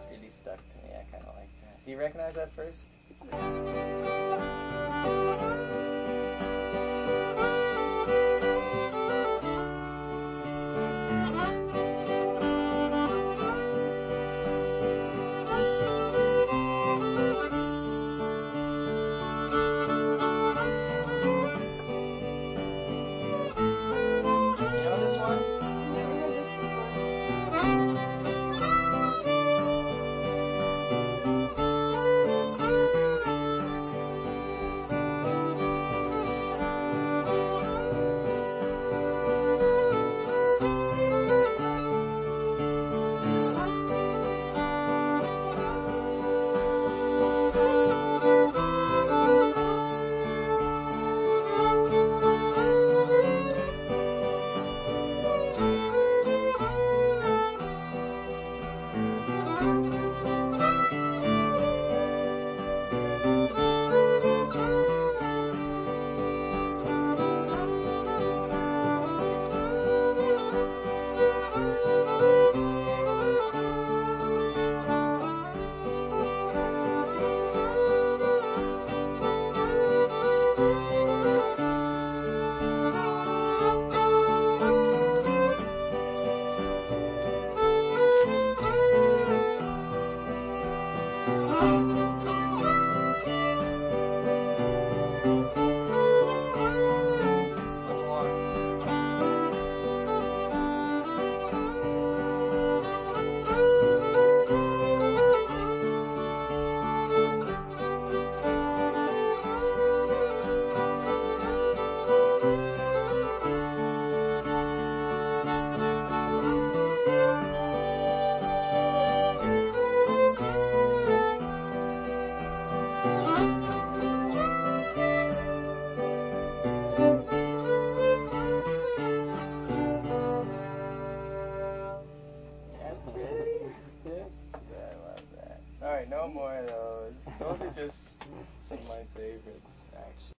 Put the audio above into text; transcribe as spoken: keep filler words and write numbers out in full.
really stuck to me. I kind of like that. Do you recognize that first? Alright, no more of those. Those are just some of my favorites, actually.